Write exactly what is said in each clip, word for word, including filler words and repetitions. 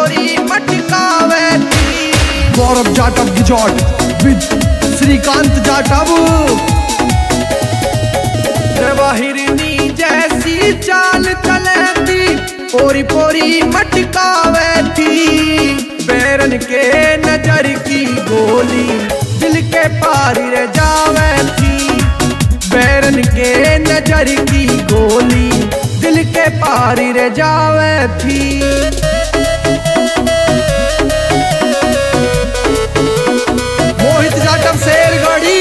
पोरी मटकावे थी। गौरव जाटव गिजॉट विद श्रीकांत जाटव। हिरनी जैसी चाल चले थी, पोरी पोरी मटकावे थी। बैरन के नजर की गोली दिल के पार रह जावे थी। बैरन के नजर की गोली दिल के पार रह जावे थी। मोहित जाटव शेरगढ़ी।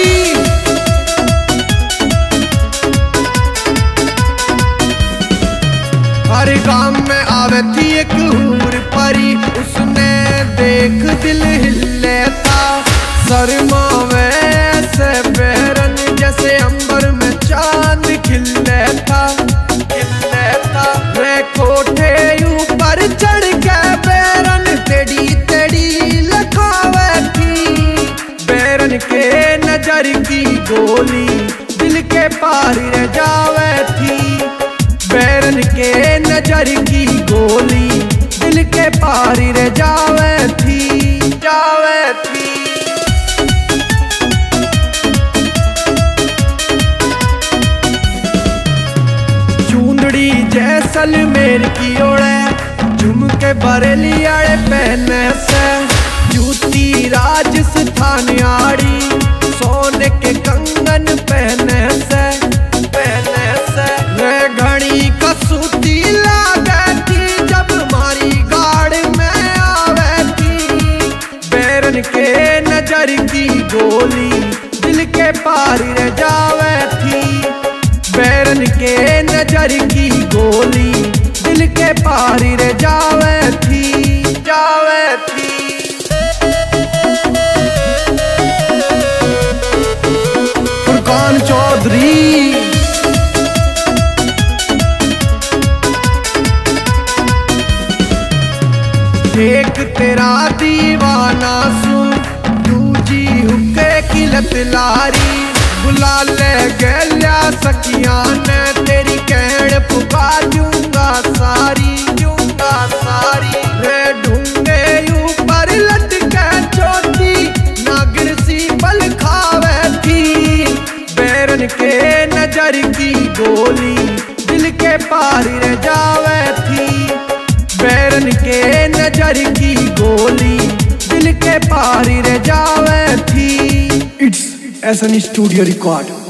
हर गांव में आवे थी एक हूर परी, उसने देख दिल हिले था। शर्मावे से बैरन जैसे अंबर में चांद खिले था, खिले था। रे कोठे ऊपर चढ़ के बैरन तेड़ी तेड़ी लखावे थी। बैरन के नजर की गोली दिल के पार रह जावे थी। बैरन के नजर की गोली दिल के पार रह जावे थी, जावे थी। चूंदड़ी जैसलमेर की ओढ़े, झुमके बरेली आड़े पहने से। जूती राजस्थान आड़ी, सोने के कंगन पहने से, पहने से। रे घड़ी कसूती लागे थी जब मारी गाड़ में आवे थी। बैरन के नजर की गोली दिल के पार रह जावे थी। बैरन के नजर की गोली दिल के पार रह जावे थी, जावे थी। फुरकान चौधरी। एक तेरा दीवाना सुन, दूजी हुक्के की लत लारी। बुला ले गैल्या सखिया ने, तेरी कहण पुका जूंगा सारी, जूंगा सारी। रे ढूंढे ऊपर लटके चोटी, नागिन सी बल खावे थी। बैरन के नजर की गोली दिल के पार रह जावे थी। बैरन के नजर की गोली दिल के पार रह जावे थी। It's S N studio record.